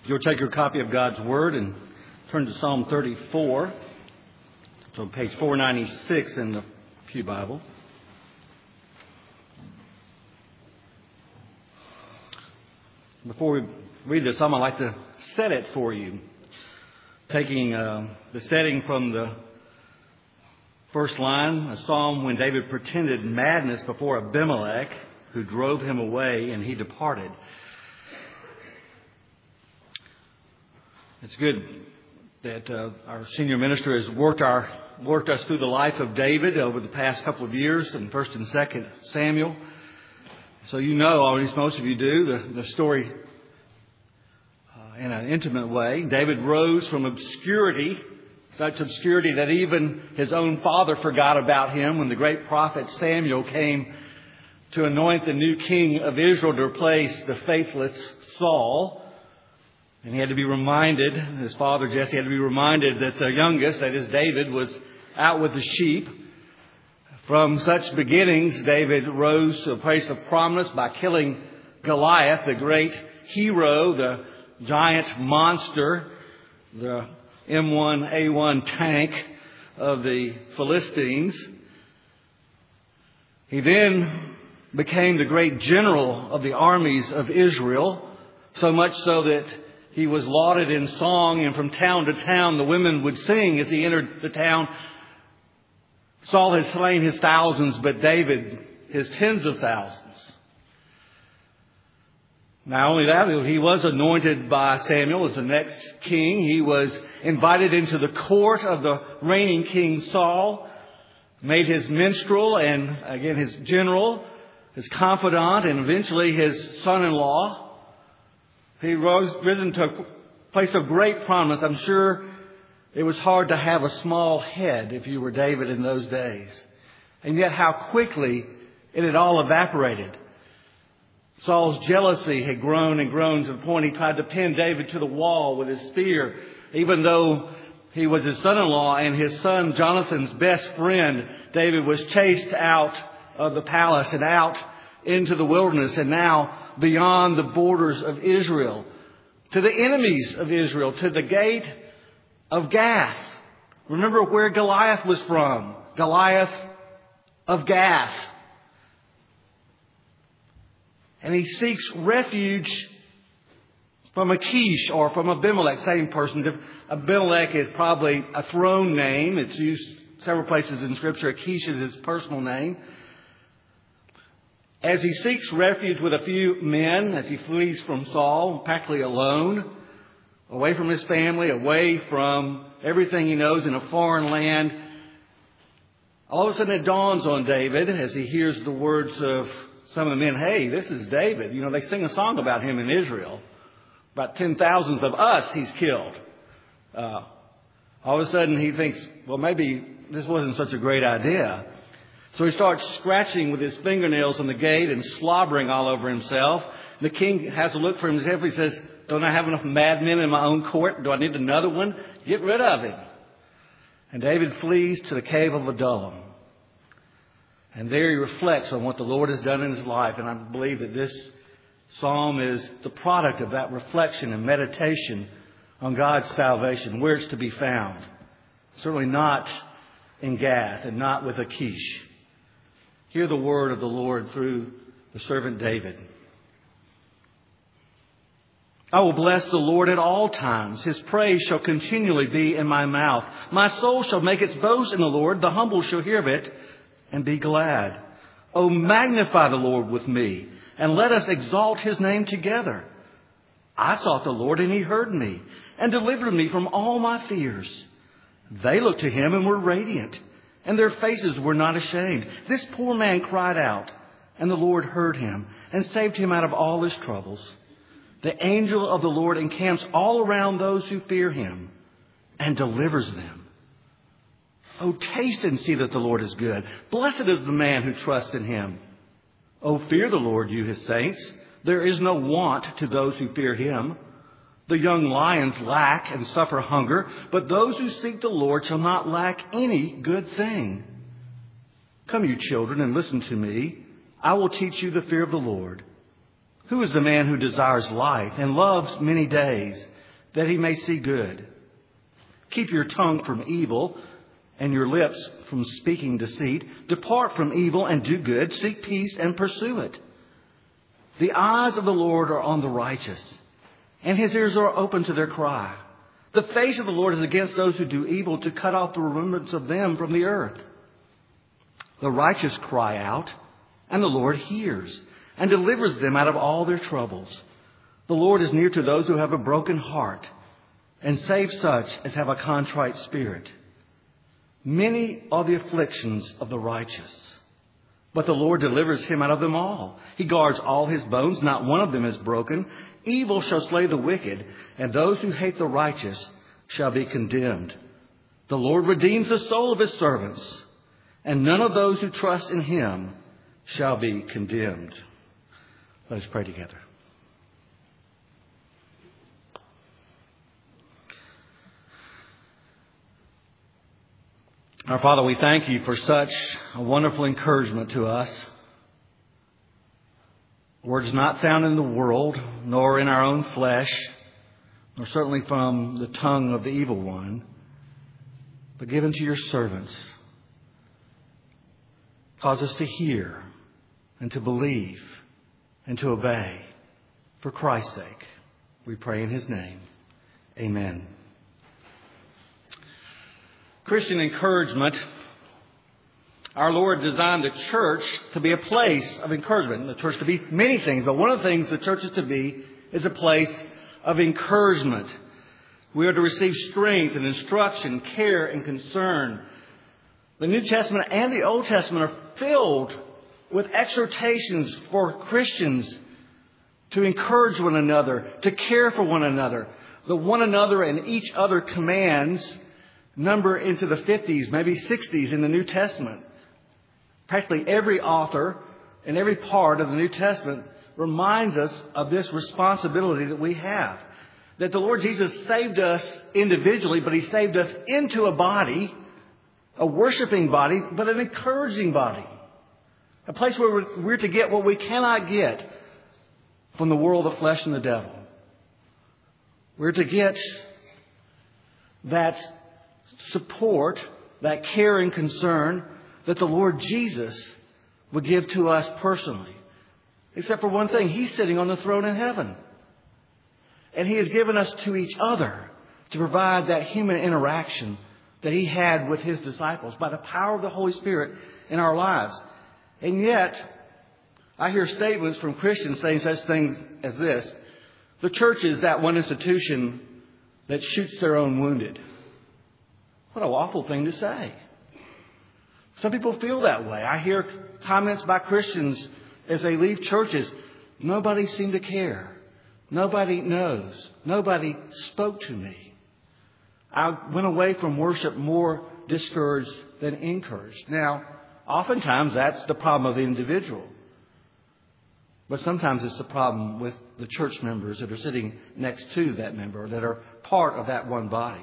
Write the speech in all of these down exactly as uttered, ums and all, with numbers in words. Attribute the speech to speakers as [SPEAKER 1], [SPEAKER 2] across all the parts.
[SPEAKER 1] You'll take your copy of God's Word and turn to Psalm thirty-four. It's on page four ninety-six in the Pew Bible. Before we read this psalm, I'd like to set it for you. Taking uh, the setting from the first line, a psalm when David pretended madness before Abimelech, who drove him away, and he departed. It's good that uh, our senior minister has worked our worked us through the life of David over the past couple of years in First and Second Samuel. So you know, or at least most of you do, the, the story uh, in an intimate way. David rose from obscurity, such obscurity that even his own father forgot about him when the great prophet Samuel came to anoint the new king of Israel to replace the faithless Saul. And he had to be reminded, his father Jesse had to be reminded that the youngest, that is David, was out with the sheep. From such beginnings, David rose to a place of prominence by killing Goliath, the great hero, the giant monster, the M one A one tank of the Philistines. He then became the great general of the armies of Israel, so much so that he was lauded in song, and from town to town the women would sing as he entered the town. Saul has slain his thousands, but David his tens of thousands. Not only that, he was anointed by Samuel as the next king. He was invited into the court of the reigning king Saul, made his minstrel and again his general, his confidant, and eventually his son-in-law. He rose, risen to a place of great prominence. I'm sure it was hard to have a small head if you were David in those days. And yet how quickly it had all evaporated. Saul's jealousy had grown and grown to the point he tried to pin David to the wall with his spear, even though he was his son-in-law and his son Jonathan's best friend. David was chased out of the palace and out into the wilderness, and now beyond the borders of Israel, to the enemies of Israel, to the gate of Gath. Remember where Goliath was from. Goliath of Gath. And he seeks refuge from Achish or from Abimelech, same person. Abimelech is probably a throne name. It's used several places in Scripture. Achish is his personal name. As he seeks refuge with a few men, as he flees from Saul, practically alone, away from his family, away from everything he knows in a foreign land, all of a sudden it dawns on David as he hears the words of some of the men, hey, this is David. You know, they sing a song about him in Israel. About ten thousands of us he's killed. Uh, all of a sudden he thinks, well, maybe this wasn't such a great idea. So he starts scratching with his fingernails on the gate and slobbering all over himself. The king has to look for himself. He says, don't I have enough madmen in my own court? Do I need another one? Get rid of him. And David flees to the cave of Adullam. And there he reflects on what the Lord has done in his life. And I believe that this psalm is the product of that reflection and meditation on God's salvation, where it's to be found. Certainly not in Gath and not with Achish. Hear the word of the Lord through the servant David. I will bless the Lord at all times. His praise shall continually be in my mouth. My soul shall make its boast in the Lord. The humble shall hear of it and be glad. Oh, magnify the Lord with me, and let us exalt his name together. I sought the Lord, and he heard me, and delivered me from all my fears. They looked to him and were radiant, and their faces were not ashamed. This poor man cried out, and the Lord heard him and saved him out of all his troubles. The angel of the Lord encamps all around those who fear him and delivers them. Oh, taste and see that the Lord is good. Blessed is the man who trusts in him. Oh, fear the Lord, you his saints. There is no want to those who fear him. The young lions lack and suffer hunger, but those who seek the Lord shall not lack any good thing. Come, you children, and listen to me. I will teach you the fear of the Lord. Who is the man who desires life and loves many days, that he may see good. Keep your tongue from evil and your lips from speaking deceit. Depart from evil and do good. Seek peace and pursue it. The eyes of the Lord are on the righteous, and his ears are open to their cry. The face of the Lord is against those who do evil, to cut off the remembrance of them from the earth. The righteous cry out, and the Lord hears, and delivers them out of all their troubles. The Lord is near to those who have a broken heart, and saves such as have a contrite spirit. Many are the afflictions of the righteous, but the Lord delivers him out of them all. He guards all his bones, not one of them is broken. Evil shall slay the wicked, and those who hate the righteous shall be condemned. The Lord redeems the soul of his servants, and none of those who trust in him shall be condemned. Let us pray together. Our Father, we thank you for such a wonderful encouragement to us. Words not found in the world, nor in our own flesh, nor certainly from the tongue of the evil one, but given to your servants. Cause us to hear and to believe and to obey. For Christ's sake, we pray in his name. Amen. Christian encouragement. Our Lord designed the church to be a place of encouragement. The church to be many things, but one of the things the church is to be is a place of encouragement. We are to receive strength and instruction, care and concern. The New Testament and the Old Testament are filled with exhortations for Christians to encourage one another, to care for one another. The one another and each other commands number into the fifties, maybe sixties in the New Testament. Practically every author and every part of the New Testament reminds us of this responsibility that we have. That the Lord Jesus saved us individually, but he saved us into a body, a worshiping body, but an encouraging body. A place where we're, we're to get what we cannot get from the world of flesh and the devil. We're to get that support, that care and concern that the Lord Jesus would give to us personally. Except for one thing, he's sitting on the throne in heaven. And he has given us to each other to provide that human interaction that he had with his disciples by the power of the Holy Spirit in our lives. And yet, I hear statements from Christians saying such things as this: the church is that one institution that shoots their own wounded. What an awful thing to say. Some people feel that way. I hear comments by Christians as they leave churches. Nobody seemed to care. Nobody knows. Nobody spoke to me. I went away from worship more discouraged than encouraged. Now, oftentimes that's the problem of the individual. But sometimes it's the problem with the church members that are sitting next to that member, that are part of that one body.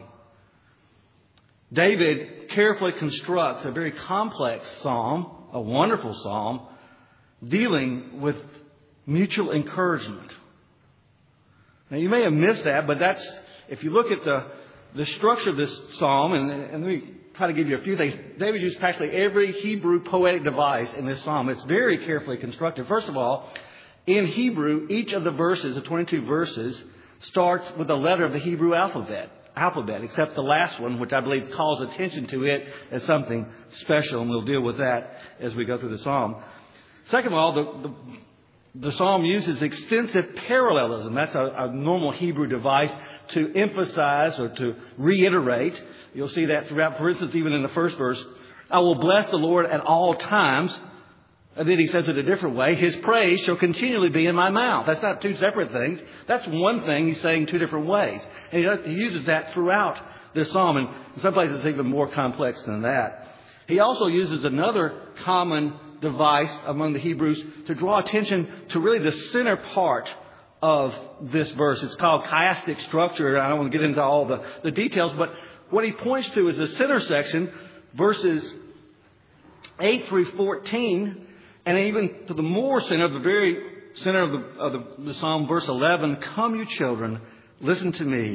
[SPEAKER 1] David carefully constructs a very complex psalm, a wonderful psalm, dealing with mutual encouragement. Now, you may have missed that, but that's, if you look at the, the structure of this psalm, and, and let me try to give you a few things. David used practically every Hebrew poetic device in this psalm. It's very carefully constructed. First of all, in Hebrew, each of the verses, the twenty-two verses, starts with a letter of the Hebrew alphabet. alphabet, except the last one, which I believe calls attention to it as something special, and we'll deal with that as we go through the psalm. Second of all, the, the, the psalm uses extensive parallelism. That's a, a normal Hebrew device to emphasize or to reiterate. You'll see that throughout. For instance, even in the first verse, I will bless the Lord at all times. And then he says it a different way. His praise shall continually be in my mouth. That's not two separate things. That's one thing he's saying two different ways. And he uses that throughout this psalm. And in some places it's even more complex than that. He also uses another common device among the Hebrews to draw attention to really the center part of this verse. It's called chiastic structure. I don't want to get into all the, the details, but what he points to is the center section, verses eight through fourteen. And even to the more center, the very center of the, of the, the psalm, verse eleven, come you children, listen to me.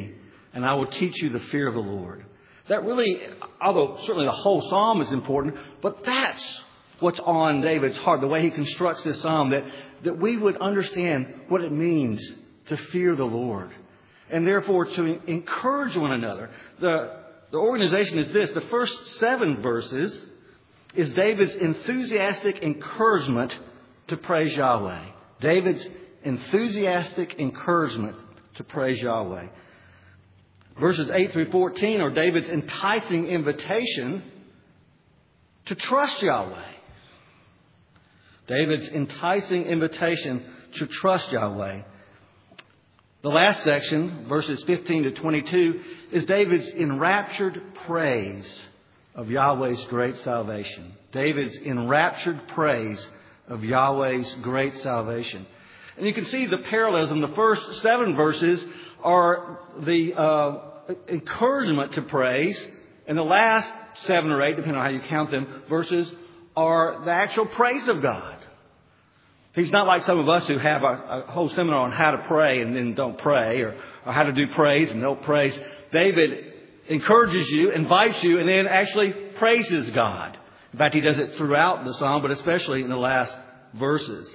[SPEAKER 1] and I will teach you the fear of the Lord. That really, although certainly the whole psalm is important, but that's what's on David's heart, the way he constructs this psalm, that, that we would understand what it means to fear the Lord. And therefore to encourage one another. The, the organization is this. The first seven verses is David's enthusiastic encouragement to praise Yahweh. David's enthusiastic encouragement to praise Yahweh. Verses eight through fourteen are David's enticing invitation to trust Yahweh. David's enticing invitation to trust Yahweh. The last section, verses fifteen to twenty-two, is David's enraptured praise of Yahweh's great salvation. David's enraptured praise of Yahweh's great salvation. And you can see the parallelism. The first seven verses are the uh, encouragement to praise, and the last seven or eight, depending on how you count them, verses are the actual praise of God. He's not like some of us who have a, a whole seminar on how to pray and then don't pray, or, or how to do praise and don't praise. David encourages you, invites you, and then actually praises God. In fact, he does it throughout the psalm, but especially in the last verses.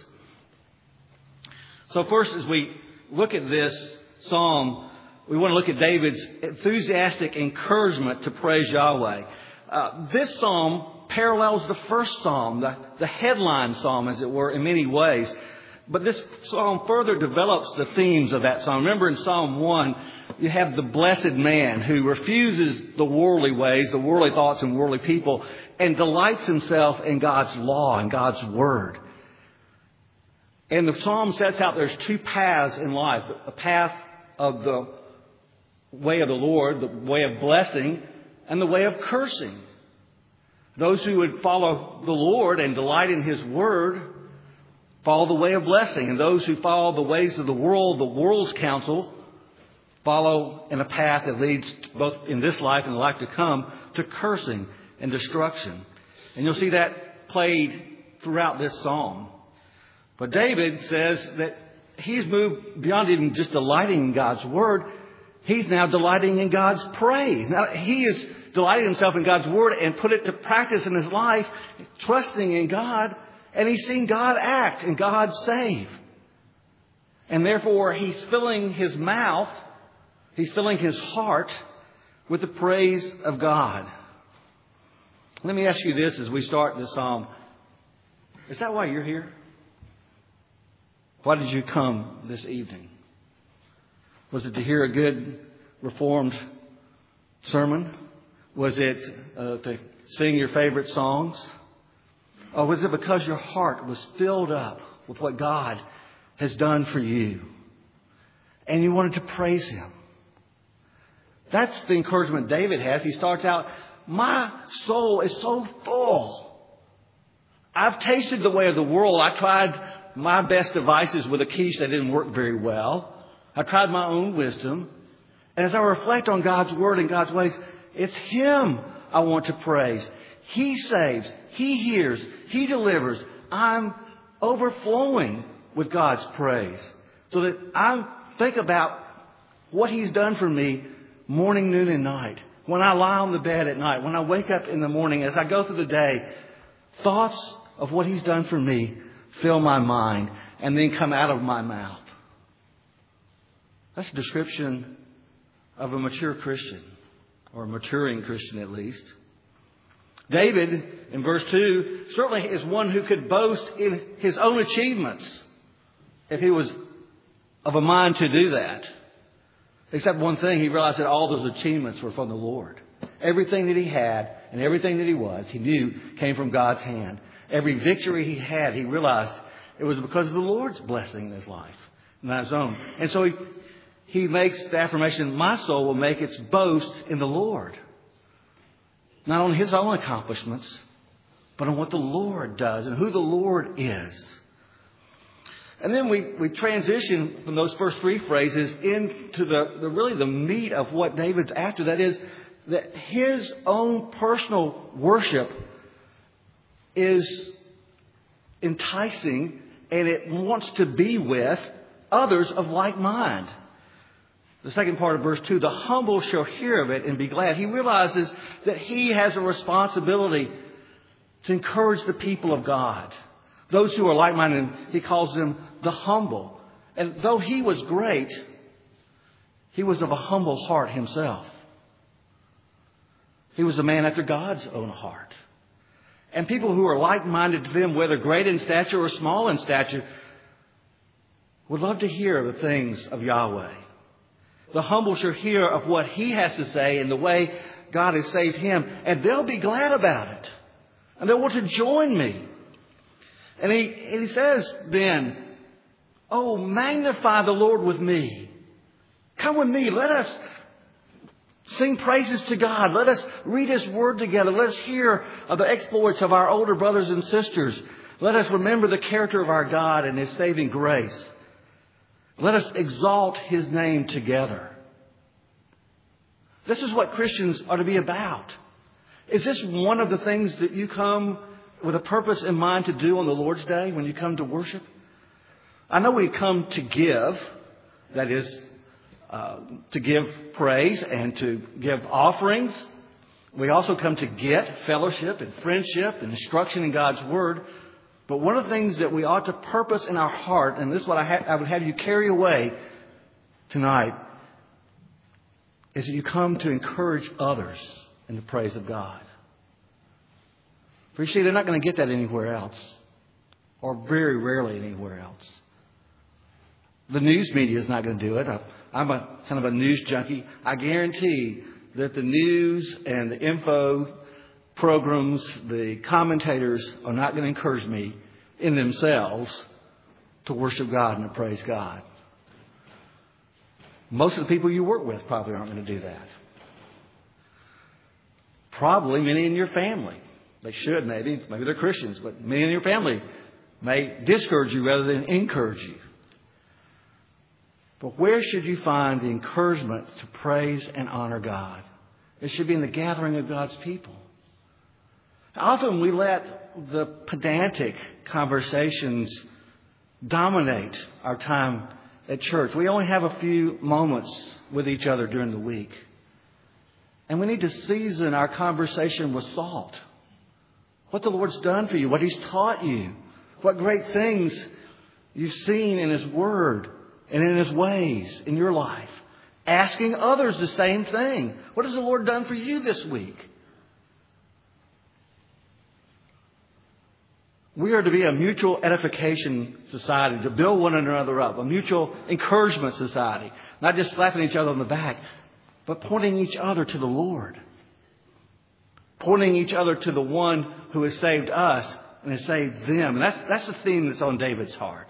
[SPEAKER 1] So first, as we look at this psalm, we want to look at David's enthusiastic encouragement to praise Yahweh. Uh, this psalm parallels the first psalm, the, the headline psalm, as it were, in many ways. But this psalm further develops the themes of that psalm. Remember in Psalm one, you have the blessed man who refuses the worldly ways, the worldly thoughts and worldly people, and delights himself in God's law and God's word. And the psalm sets out there's two paths in life. The path of the way of the Lord, the way of blessing, and the way of cursing. Those who would follow the Lord and delight in His word follow the way of blessing. And those who follow the ways of the world, the world's counsel, follow in a path that leads both in this life and the life to come to cursing and destruction. And you'll see that played throughout this psalm. But David says that he's moved beyond even just delighting in God's word. He's now delighting in God's praise. Now, he is delighting himself in God's word and put it to practice in his life, trusting in God. And he's seen God act and God save. And therefore, he's filling his mouth, he's filling his heart with the praise of God. Let me ask you this as we start this psalm. Is that why you're here? Why did you come this evening? Was it to hear a good Reformed sermon? Was it uh, to sing your favorite songs? Or was it because your heart was filled up with what God has done for you and you wanted to praise Him? That's the encouragement David has. He starts out, my soul is so full. I've tasted the way of the world. I tried my best devices with a quiche that didn't work very well. I tried my own wisdom. And as I reflect on God's word and God's ways, it's Him I want to praise. He saves. He hears. He delivers. I'm overflowing with God's praise. So that I think about what He's done for me morning, noon, and night. When I lie on the bed at night. When I wake up in the morning. As I go through the day. Thoughts of what He's done for me fill my mind and then come out of my mouth. That's a description of a mature Christian, or a maturing Christian at least. David, in verse two, certainly is one who could boast in his own achievements if he was of a mind to do that. Except one thing, he realized that all those achievements were from the Lord. Everything that he had and everything that he was, he knew came from God's hand. Every victory he had, he realized it was because of the Lord's blessing in his life, not his own. And so he, he makes the affirmation, my soul will make its boast in the Lord. Not on his own accomplishments, but on what the Lord does and who the Lord is. And then we, we transition from those first three phrases into the, the really the meat of what David's after. That is that his own personal worship is enticing and it wants to be with others of like mind. The second part of verse two, the humble shall hear of it and be glad. He realizes that he has a responsibility to encourage the people of God. Those who are like-minded, he calls them the humble. And though he was great, he was of a humble heart himself. He was a man after God's own heart. And people who are like-minded to them, whether great in stature or small in stature, would love to hear the things of Yahweh. The humble shall hear of what he has to say and the way God has saved him, and they'll be glad about it. And they'll want to join me. And he, and he says then, oh, magnify the Lord with me. Come with me. Let us sing praises to God. Let us read His Word together. Let us hear of the exploits of our older brothers and sisters. Let us remember the character of our God and His saving grace. Let us exalt His name together. This is what Christians are to be about. Is this one of the things that you come with a purpose in mind to do on the Lord's Day when you come to worship? I know we come to give, that is, uh, to give praise and to give offerings. We also come to get fellowship and friendship and instruction in God's Word. But one of the things that we ought to purpose in our heart, and this is what I, ha- I would have you carry away tonight, is that you come to encourage others in the praise of God. For you see, they're not going to get that anywhere else, or very rarely anywhere else. The news media is not going to do it. I'm a kind of a news junkie. I guarantee that the news and the info programs, the commentators are not going to encourage me in themselves to worship God and to praise God. Most of the people you work with probably aren't going to do that. Probably many in your family. They should, maybe. Maybe they're Christians, but many in your family may discourage you rather than encourage you. But where should you find the encouragement to praise and honor God? It should be in the gathering of God's people. Often we let the pedantic conversations dominate our time at church. We only have a few moments with each other during the week. And we need to season our conversation with salt. What the Lord's done for you, what He's taught you, what great things you've seen in His Word and in His ways in your life. Asking others the same thing. What has the Lord done for you this week? We are to be a mutual edification society, to build one another up, a mutual encouragement society. Not just slapping each other on the back, but pointing each other to the Lord. Pointing each other to the one who has saved us and has saved them. And that's, that's the theme that's on David's heart.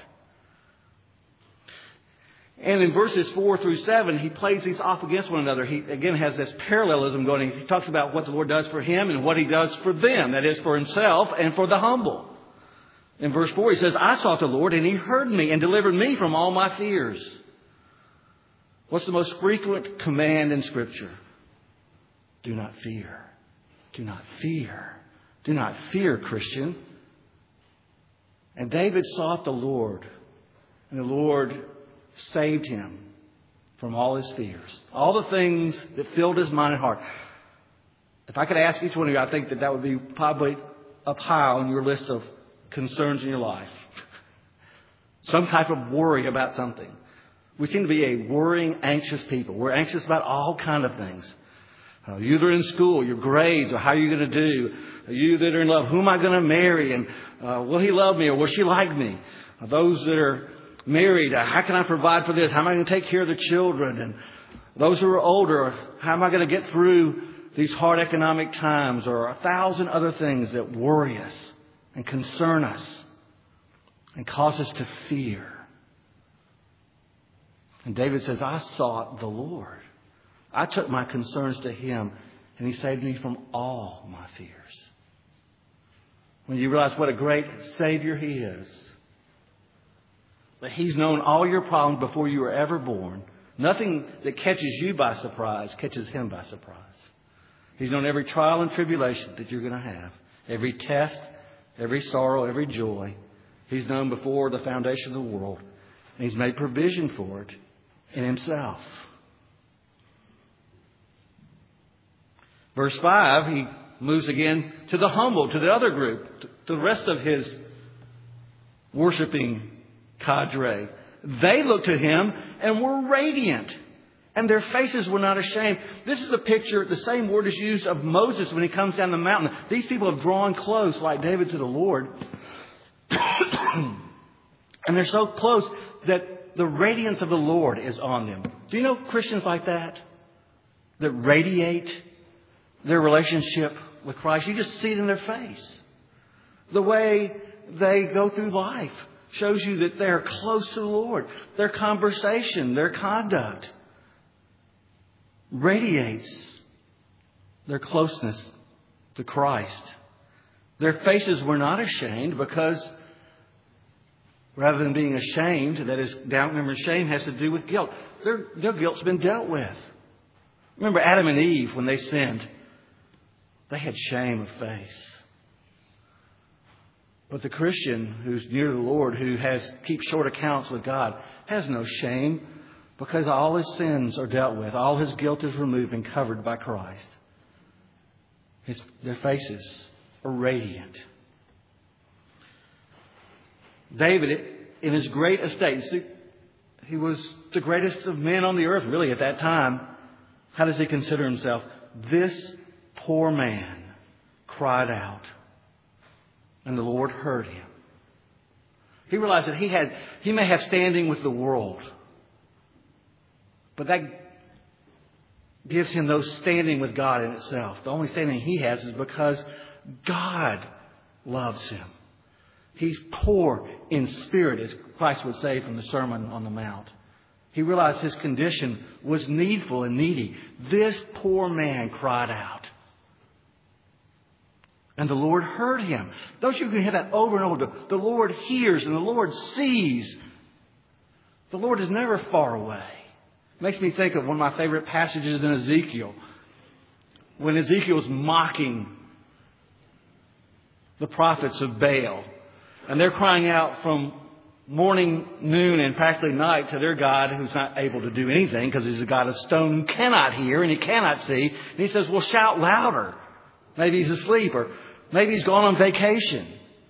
[SPEAKER 1] And in verses four through seven, he plays these off against one another. He, again, has this parallelism going. He talks about what the Lord does for him and what He does for them. That is, for Himself and for the humble. In verse four, he says, I sought the Lord and He heard me and delivered me from all my fears. What's the most frequent command in Scripture? Do not fear. Do not fear. Do not fear, Christian. And David sought the Lord, and the Lord saved him from all his fears. All the things that filled his mind and heart. If I could ask each one of you, I think that that would be probably up high on your list of concerns in your life. Some type of worry about something. We seem to be a worrying, anxious people. We're anxious about all kinds of things. Uh, you that are in school, your grades, or how you're going to do. You that are in love, who am I going to marry? And uh, will he love me or will she like me? Uh, those that are married, uh, how can I provide for this? How am I going to take care of the children? And those who are older, how am I going to get through these hard economic times? Or a thousand other things that worry us and concern us and cause us to fear. And David says, I sought the Lord. I took my concerns to Him, and He saved me from all my fears. When you realize what a great Savior He is, that He's known all your problems before you were ever born. Nothing that catches you by surprise catches Him by surprise. He's known every trial and tribulation that you're going to have. Every test, every sorrow, every joy. He's known before the foundation of the world. And He's made provision for it in Himself. Verse five, he moves again to the humble, to the other group, to the rest of his worshiping cadre. They looked at him and were radiant, and their faces were not ashamed. This is a picture, the same word is used of Moses when he comes down the mountain. These people have drawn close like David to the Lord. And they're so close that the radiance of the Lord is on them. Do you know Christians like that? That radiate their relationship with Christ. You just see it in their face. The way they go through life shows you that they're close to the Lord. Their conversation, their conduct radiates their closeness to Christ. Their faces were not ashamed because rather than being ashamed, that is, doubt and shame has to do with guilt. Their, their guilt's been dealt with. Remember Adam and Eve when they sinned. They had shame of face. But the Christian who's near the Lord, who has keeps short accounts with God, has no shame because all his sins are dealt with. All his guilt is removed and covered by Christ. His, their faces are radiant. David, in his great estate, he was the greatest of men on the earth, really, at that time. How does he consider himself? This poor man cried out, and the Lord heard him. He realized that he had, he may have standing with the world, but that gives him no standing with God in itself. The only standing he has is because God loves him. He's poor in spirit, as Christ would say from the Sermon on the Mount. He realized his condition was needful and needy. This poor man cried out. And the Lord heard him. Don't you hear that over and over? The Lord hears and the Lord sees. The Lord is never far away. Makes me think of one of my favorite passages in Ezekiel. When Ezekiel's mocking the prophets of Baal. And they're crying out from morning, noon, and practically night to their God who's not able to do anything because he's a God of stone who cannot hear and he cannot see. And he says, well, shout louder. Maybe he's asleep or maybe he's gone on vacation.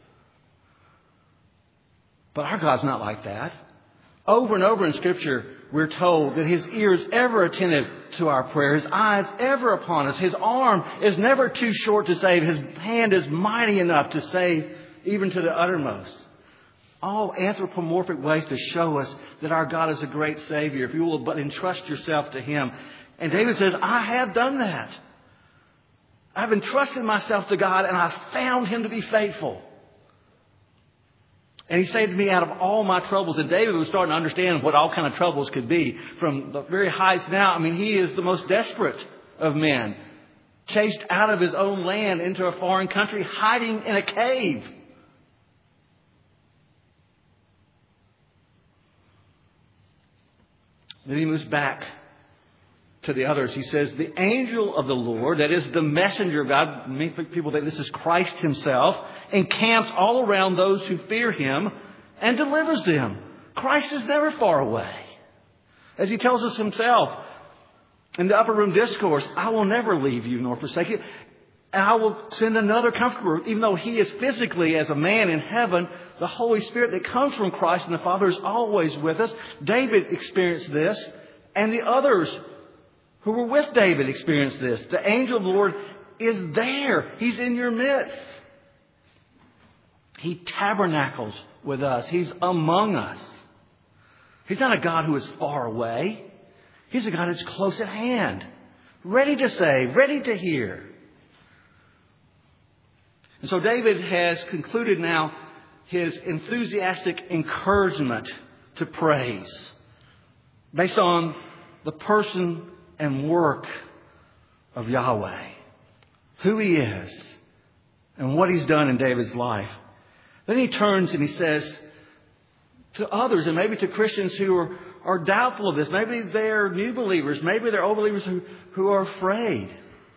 [SPEAKER 1] But our God's not like that. Over and over in Scripture, we're told that His ear is ever attentive to our prayer. His eye is ever upon us. His arm is never too short to save. His hand is mighty enough to save even to the uttermost. All anthropomorphic ways to show us that our God is a great Savior if you will but entrust yourself to Him. And David says, I have done that. I've entrusted myself to God and I've found Him to be faithful. And He saved me out of all my troubles. And David was starting to understand what all kind of troubles could be. From the very heights now, I mean, he is the most desperate of men. Chased out of his own land into a foreign country, hiding in a cave. Then he moves back to the others. He says, the angel of the Lord, that is the messenger of God, many people think this is Christ Himself, encamps all around those who fear Him and delivers them. Christ is never far away. As He tells us Himself in the upper room discourse, I will never leave you nor forsake you. And I will send another comforter, even though He is physically as a man in heaven. The Holy Spirit that comes from Christ and the Father is always with us. David experienced this, and the others who were with David experienced this. The angel of the Lord is there. He's in your midst. He tabernacles with us. He's among us. He's not a God who is far away. He's a God who's close at hand, ready to save, ready to hear. And so David has concluded now his enthusiastic encouragement to praise based on the person and work of Yahweh, who He is and what He's done in David's life. Then he turns and he says to others, and maybe to Christians who are, are doubtful of this, maybe they're new believers, maybe they're old believers who, who are afraid.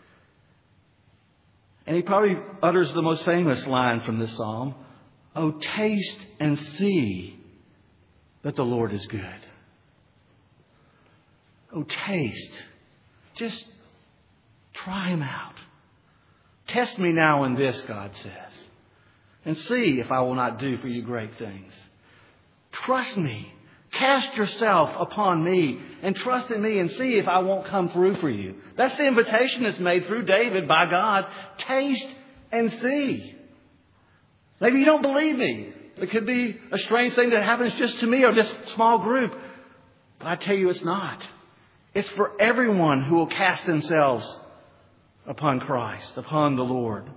[SPEAKER 1] And he probably utters the most famous line from this psalm, oh, taste and see that the Lord is good. Oh, taste. Just Try him out. Test me now in this, God says, and see if I will not do for you great things. Trust me. Cast yourself upon me and trust in me and see if I won't come through for you. That's the invitation that's made through David by God. Taste and see. Maybe you don't believe me. It could be a strange thing that happens just to me or this small group. But I tell you it's not. It's for everyone who will cast themselves upon Christ, upon the Lord.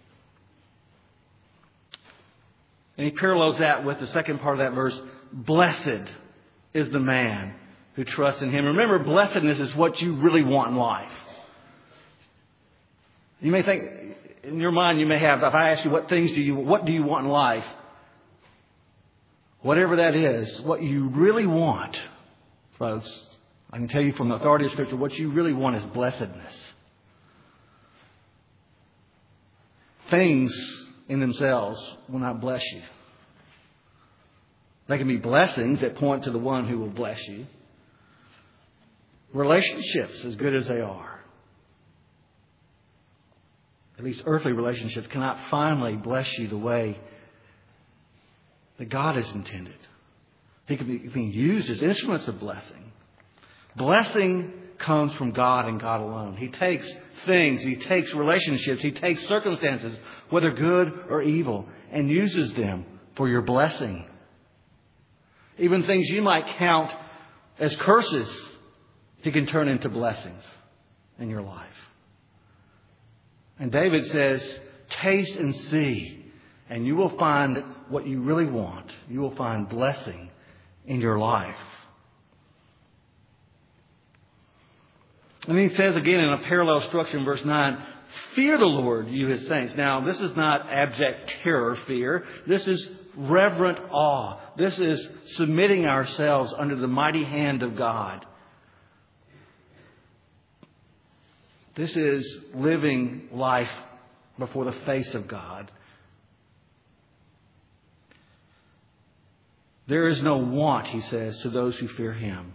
[SPEAKER 1] And he parallels that with the second part of that verse. Blessed is the man who trusts in him. Remember, blessedness is what you really want in life. You may think, in your mind, you may have, if I ask you what things do you, what do you want in life? Whatever that is, what you really want, folks, I can tell you from the authority of Scripture, what you really want is blessedness. Things in themselves will not bless you. They can be blessings that point to the one who will bless you. Relationships, as good as they are, at least earthly relationships, cannot finally bless you the way that God has intended. They can be being used as instruments of blessing. Blessing comes from God and God alone. He takes things, He takes relationships, He takes circumstances, whether good or evil, and uses them for your blessing. Even things you might count as curses, He can turn into blessings in your life. And David says, taste and see, and you will find what you really want. You will find blessing in your life. And then he says again in a parallel structure in verse nine, fear the Lord, you His saints. Now, this is not abject terror fear. This is reverent awe. This is submitting ourselves under the mighty hand of God. This is living life before the face of God. There is no want, he says, to those who fear Him.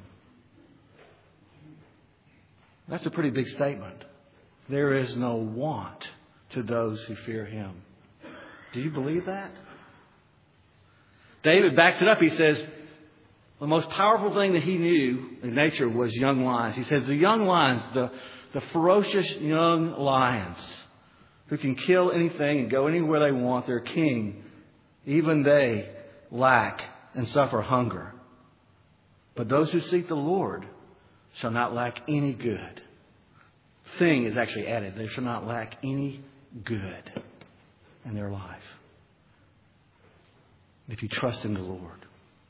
[SPEAKER 1] That's a pretty big statement. There is no want to those who fear Him. Do you believe that? David backs it up. He says the most powerful thing that he knew in nature was young lions. He says the young lions, the, the ferocious young lions who can kill anything and go anywhere they want, their king, even they lack and suffer hunger. But those who seek the Lord shall not lack any good. Thing is actually added. They shall not lack any good in their life if you trust in the Lord.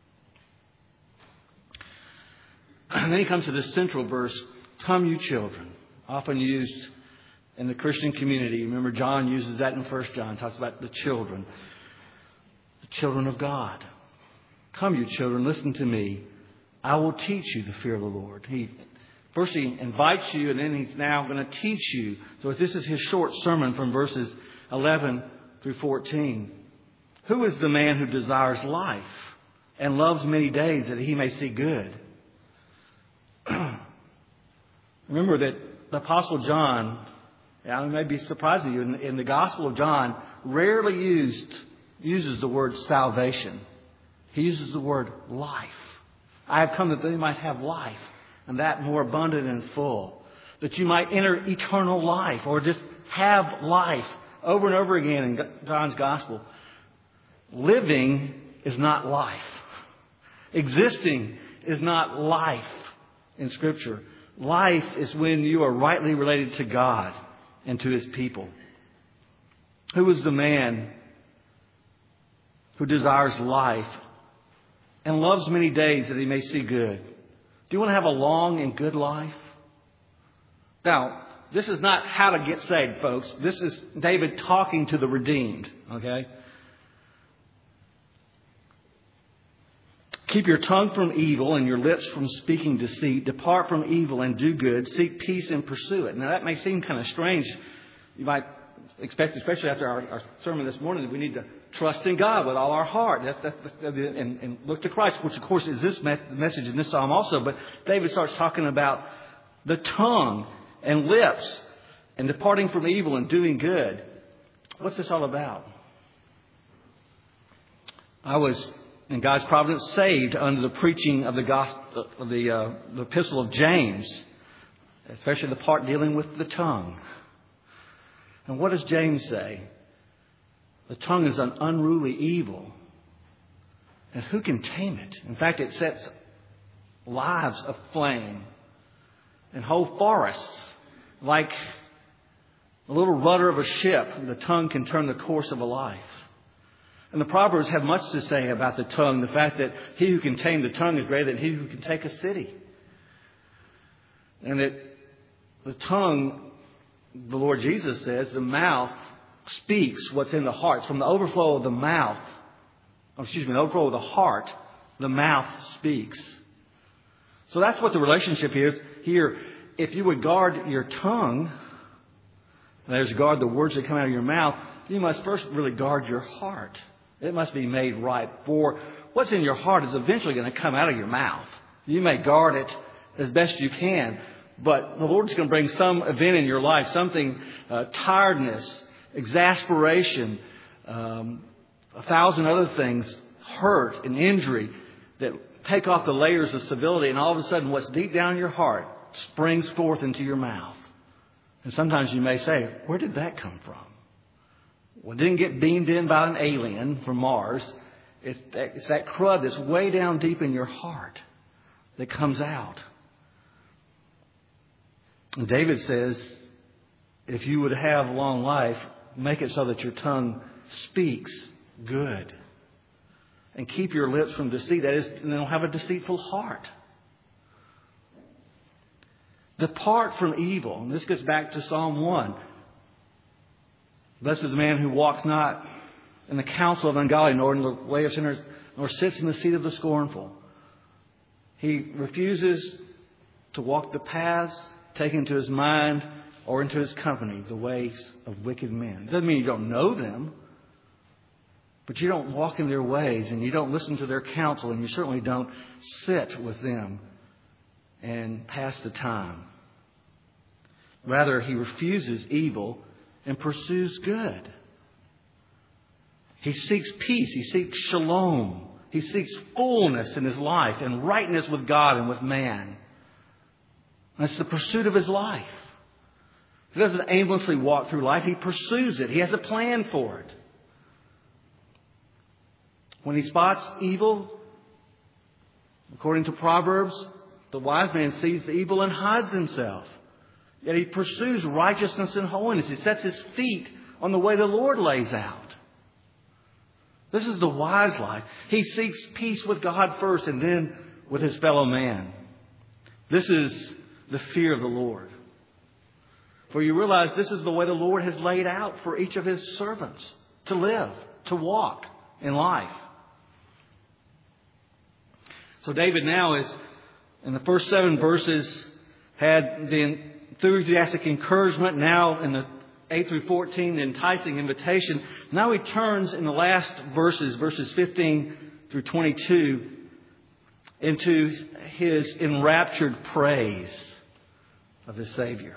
[SPEAKER 1] And then he comes to this central verse, come you children, often used in the Christian community. Remember, John uses that in First John, talks about the children, the children of God. Come you children, listen to me. I will teach you the fear of the Lord. He First he invites you, and then he's now going to teach you. So this is his short sermon from verses eleven through fourteen. Who is the man who desires life and loves many days that he may see good? Remember that the Apostle John, I may be surprised to you, in, in the Gospel of John, rarely used uses the word salvation. He uses the word life. I have come that they might have life, and that more abundant and full. That you might enter eternal life, or just have life over and over again in John's Gospel. Living is not life. Existing is not life in Scripture. Life is when you are rightly related to God and to His people. Who is the man who desires life and loves many days that he may see good? Do you want to have a long and good life? Now, this is not how to get saved, folks. This is David talking to the redeemed, okay? Keep your tongue from evil and your lips from speaking deceit. Depart from evil and do good. Seek peace and pursue it. Now, that may seem kind of strange. You might expect, especially after our, our sermon this morning, that we need to trust in God with all our heart that, that, that, and, and look to Christ, which, of course, is this me- message in this psalm also. But David starts talking about the tongue and lips and departing from evil and doing good. What's this all about? I was, in God's providence, saved under the preaching of the gospel, of the, uh, the epistle of James, especially the part dealing with the tongue. And what does James say? The tongue is an unruly evil, and who can tame it? In fact, it sets lives aflame and whole forests like a little rudder of a ship. The tongue can turn the course of a life. And the Proverbs have much to say about the tongue. The fact that he who can tame the tongue is greater than he who can take a city. And that the tongue, the Lord Jesus says, the mouth speaks what's in the heart. From the overflow of the mouth, or excuse me, the overflow of the heart, the mouth speaks. So that's what the relationship is here. If you would guard your tongue, that is, to guard the words that come out of your mouth, you must first really guard your heart. It must be made right. For what's in your heart is eventually going to come out of your mouth. You may guard it as best you can, but the Lord's going to bring some event in your life, something, uh, tiredness, exasperation, um, a thousand other things, hurt and injury that take off the layers of civility, and all of a sudden what's deep down in your heart springs forth into your mouth. And sometimes you may say, where did that come from? Well, it didn't get beamed in by an alien from Mars. It's that, it's that crud that's way down deep in your heart that comes out. And David says, if you would have long life, make it so that your tongue speaks good. And keep your lips from deceit. That is, don't have a deceitful heart. Depart from evil. And this gets back to Psalm one. Blessed is the man who walks not in the counsel of ungodly, nor in the way of sinners, nor sits in the seat of the scornful. He refuses to walk the paths taken into his mind or into his company, the ways of wicked men. It doesn't mean you don't know them, but you don't walk in their ways, and you don't listen to their counsel, and you certainly don't sit with them and pass the time. Rather, he refuses evil and pursues good. He seeks peace. He seeks shalom. He seeks fullness in his life and rightness with God and with man. That's the pursuit of his life. He doesn't aimlessly walk through life. He pursues it. He has a plan for it. When he spots evil, according to Proverbs, the wise man sees the evil and hides himself. Yet he pursues righteousness and holiness. He sets his feet on the way the Lord lays out. This is the wise life. He seeks peace with God first and then with his fellow man. This is the fear of the Lord. For you realize this is the way the Lord has laid out for each of his servants to live, to walk in life. So David now is, in the first seven verses, had the enthusiastic encouragement. Now in the eight through fourteen, the enticing invitation. Now he turns in the last verses, verses fifteen through twenty-two, into his enraptured praise of his Savior.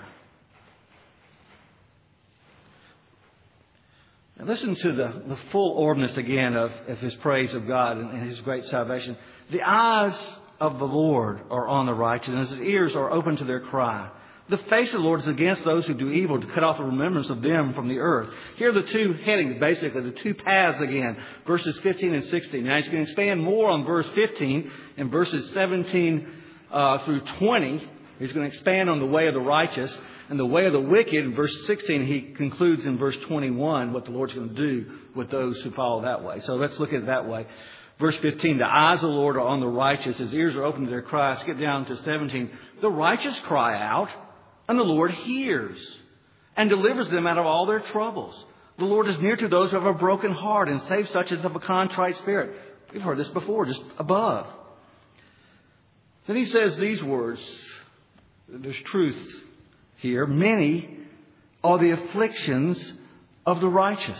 [SPEAKER 1] Now listen to the, the full orbness again of, of his praise of God and, and his great salvation. The eyes of the Lord are on the righteous, and his ears are open to their cry. The face of the Lord is against those who do evil, to cut off the remembrance of them from the earth. Here are the two headings, basically, the two paths again, verses fifteen and sixteen. Now he's going to expand more on verse fifteen and verses seventeen uh, through twenty. He's going to expand on the way of the righteous and the way of the wicked. In verse sixteen, he concludes in verse twenty-one what the Lord's going to do with those who follow that way. So let's look at it that way. Verse fifteen, the eyes of the Lord are on the righteous. His ears are open to their cry. Skip down to seventeen. The righteous cry out, and the Lord hears and delivers them out of all their troubles. The Lord is near to those who have a broken heart and saves such as have a contrite spirit. We've heard this before, just above. Then he says these words. There's truth here. Many are the afflictions of the righteous.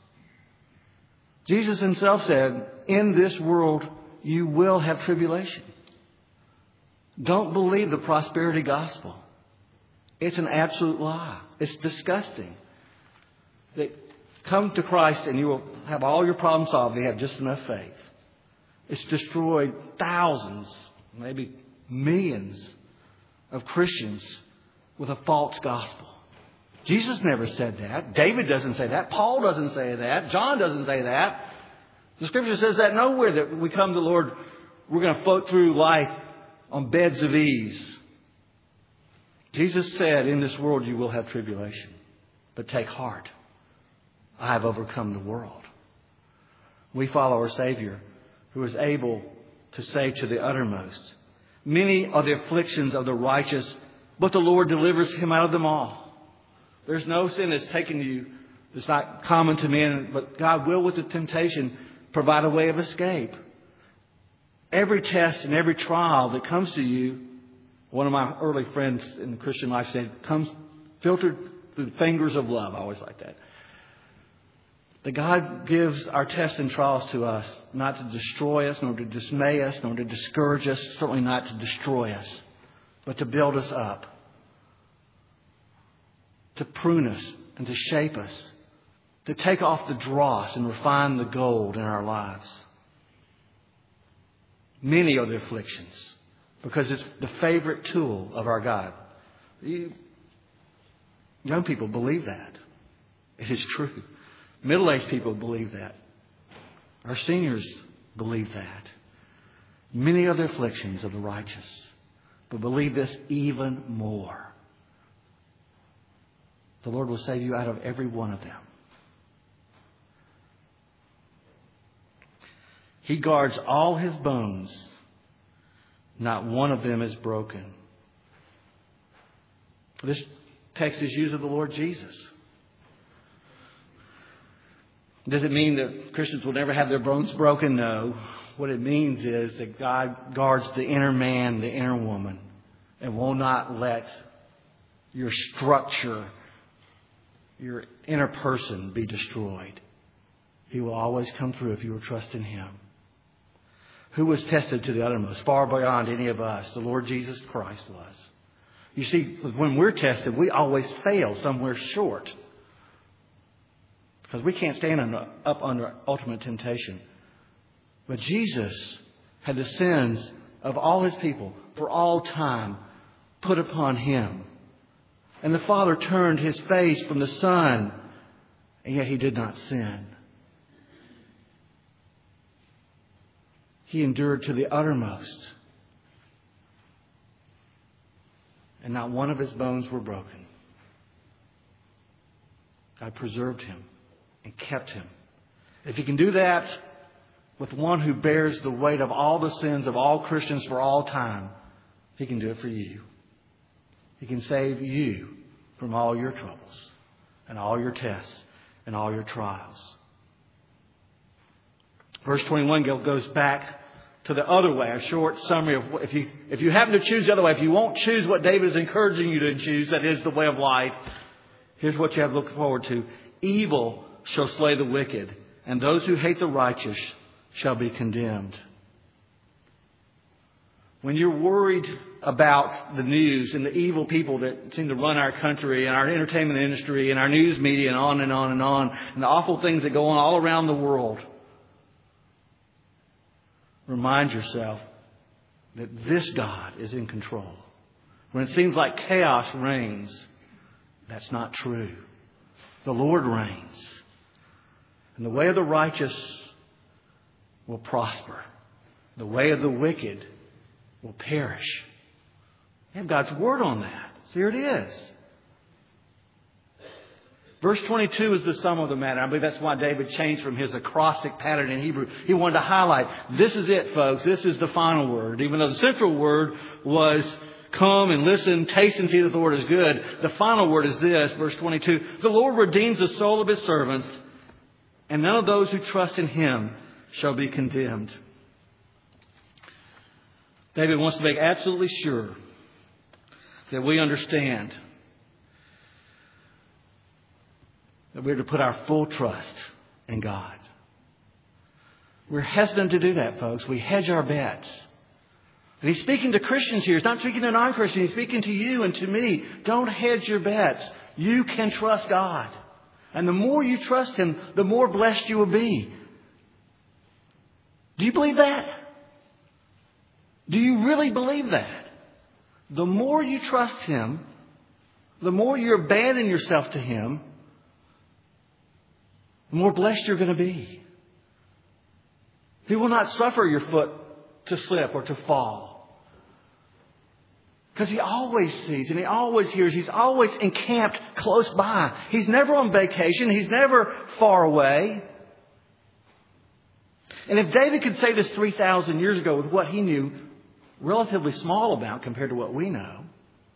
[SPEAKER 1] Jesus himself said, in this world you will have tribulation. Don't believe the prosperity gospel. It's an absolute lie. It's disgusting. That come to Christ and you will have all your problems solved if you have just enough faith. It's destroyed thousands, maybe millions of Christians with a false gospel. Jesus never said that. David doesn't say that. Paul doesn't say that. John doesn't say that. The Scripture says that nowhere, that we come to the Lord, we're going to float through life on beds of ease. Jesus said, in this world you will have tribulation, but take heart. I have overcome the world. We follow our Savior, who is able to save to the uttermost. Many are the afflictions of the righteous, but the Lord delivers him out of them all. There's no sin that's taken you that's not common to men, but God will, with the temptation, provide a way of escape. Every test and every trial that comes to you, one of my early friends in the Christian life said, comes filtered through the fingers of love. I always like that. That God gives our tests and trials to us not to destroy us, nor to dismay us, nor to discourage us, certainly not to destroy us, but to build us up, to prune us and to shape us, to take off the dross and refine the gold in our lives. Many are the afflictions, because it's the favorite tool of our God. You, young people believe that. It is true. Middle-aged people believe that. Our seniors believe that. Many are the afflictions of the righteous, but believe this even more. The Lord will save you out of every one of them. He guards all his bones. Not one of them is broken. This text is used of the Lord Jesus. Does it mean that Christians will never have their bones broken? No. What it means is that God guards the inner man, the inner woman, and will not let your structure, your inner person be destroyed. He will always come through if you will trust in Him. Who was tested to the uttermost, far beyond any of us? The Lord Jesus Christ was. You see, when we're tested, we always fail somewhere short. Because we can't stand under, up under ultimate temptation. But Jesus had the sins of all His people for all time put upon Him. And the Father turned His face from the Son, and yet He did not sin. He endured to the uttermost. And not one of His bones were broken. God preserved Him and kept Him. If He can do that with one who bears the weight of all the sins of all Christians for all time, He can do it for you. He can save you from all your troubles and all your tests and all your trials. Verse twenty-one goes back to the other way, a short summary of if you if you happen to choose the other way, if you won't choose what David is encouraging you to choose, that is the way of life, here's what you have to look forward to. Evil shall slay the wicked, and those who hate the righteous shall be condemned. When you're worried about the news and the evil people that seem to run our country and our entertainment industry and our news media and on and on and on, and the awful things that go on all around the world, remind yourself that this God is in control. When it seems like chaos reigns, that's not true. The Lord reigns. And the way of the righteous will prosper. The way of the wicked will perish. You have God's word on that. So here it is. Verse twenty-two is the sum of the matter. I believe that's why David changed from his acrostic pattern in Hebrew. He wanted to highlight, this is it, folks. This is the final word. Even though the central word was come and listen, taste and see that the Lord is good. The final word is this, verse twenty-two. The Lord redeems the soul of His servants, and none of those who trust in Him shall be condemned. David wants to make absolutely sure that we understand that we're to put our full trust in God. We're hesitant to do that, folks. We hedge our bets. And He's speaking to Christians here. He's not speaking to non-Christians. He's speaking to you and to me. Don't hedge your bets. You can trust God. And the more you trust Him, the more blessed you will be. Do you believe that? Do you really believe that? The more you trust Him, the more you abandon yourself to Him, the more blessed you're going to be. He will not suffer your foot to slip or to fall. Because He always sees and He always hears. He's always encamped close by. He's never on vacation. He's never far away. And if David could say this three thousand years ago with what he knew relatively small about compared to what we know,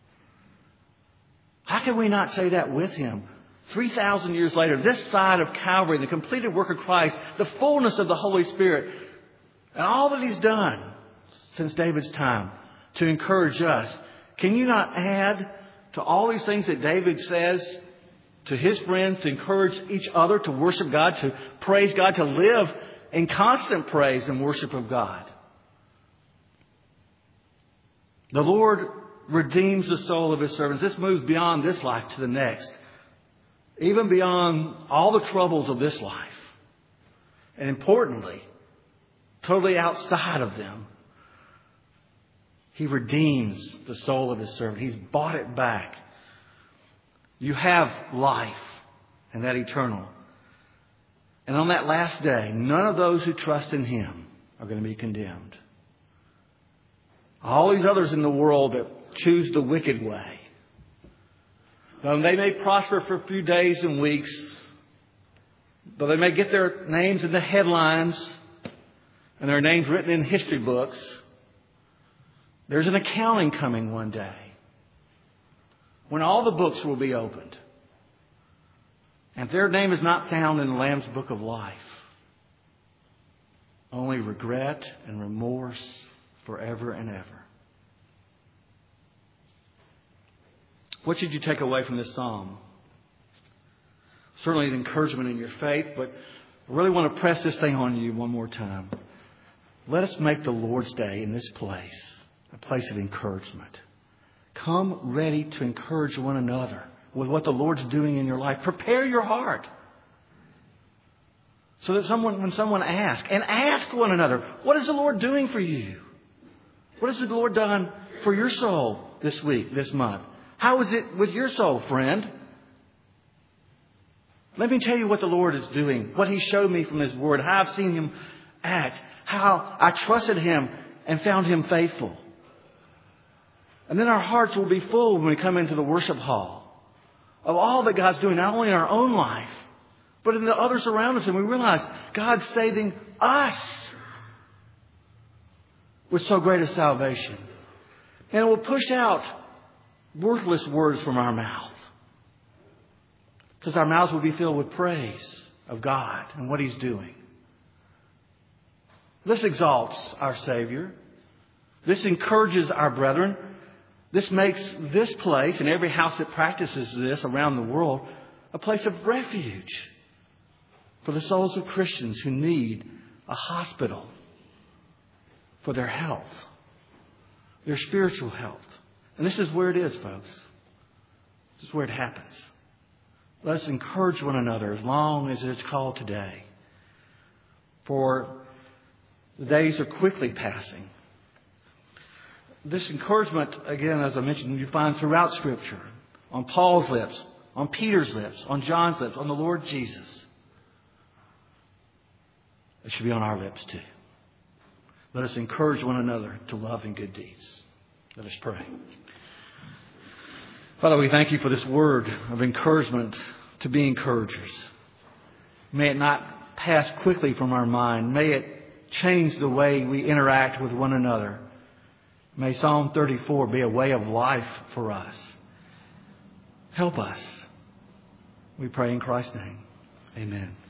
[SPEAKER 1] how can we not say that with him? three thousand years later, this side of Calvary, the completed work of Christ, the fullness of the Holy Spirit, and all that He's done since David's time to encourage us. Can you not add to all these things that David says to his friends, to encourage each other to worship God, to praise God, to live in constant praise and worship of God? The Lord redeems the soul of His servants. This moves beyond this life to the next. Even beyond all the troubles of this life. And importantly, totally outside of them, He redeems the soul of His servant. He's bought it back. You have life, and that eternal. And on that last day, none of those who trust in Him are going to be condemned. All these others in the world that choose the wicked way, though they may prosper for a few days and weeks, though they may get their names in the headlines and their names written in history books, there's an accounting coming one day when all the books will be opened. And if their name is not found in the Lamb's Book of Life, only regret and remorse forever and ever. What should you take away from this psalm? Certainly an encouragement in your faith, but I really want to press this thing on you one more time. Let us make the Lord's Day in this place a place of encouragement. Come ready to encourage one another with what the Lord's doing in your life. Prepare your heart so that someone, when someone asks, and ask one another, what is the Lord doing for you? What has the Lord done for your soul this week, this month? How is it with your soul, friend? Let me tell you what the Lord is doing, what He showed me from His Word, how I've seen Him act, how I trusted Him and found Him faithful. And then our hearts will be full when we come into the worship hall of all that God's doing, not only in our own life, but in the others around us. And we realize God's saving us with so great a salvation. And it will push out worthless words from our mouth, because our mouths will be filled with praise of God and what He's doing. This exalts our Savior. This encourages our brethren. This makes this place, and every house that practices this around the world, a place of refuge for the souls of Christians who need a hospital for their health, their spiritual health. And this is where it is, folks. This is where it happens. Let us encourage one another as long as it's called today. For the days are quickly passing. This encouragement, again, as I mentioned, you find throughout Scripture. On Paul's lips, on Peter's lips, on John's lips, on the Lord Jesus. It should be on our lips too. Let us encourage one another to love and good deeds. Let us pray. Father, we thank You for this word of encouragement to be encouragers. May it not pass quickly from our mind. May it change the way we interact with one another. May Psalm thirty-four be a way of life for us. Help us. We pray in Christ's name. Amen.